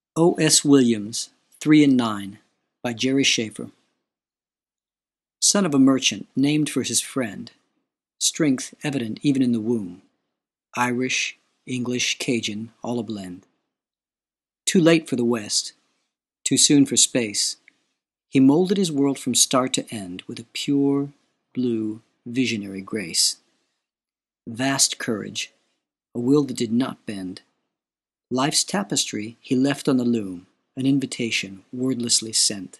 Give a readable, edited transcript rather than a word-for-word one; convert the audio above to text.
O. S. Williams, 3 and 9, by Jerry Schaefer. Son of a merchant, named for his friend, strength evident even in the womb, Irish, English, Cajun, all a blend. Too late for the West, too soon for space, he molded his world from start to end with a pure, blue, visionary grace. Vast courage, a will that did not bend. Life's tapestry he left on the loom, an invitation wordlessly sent.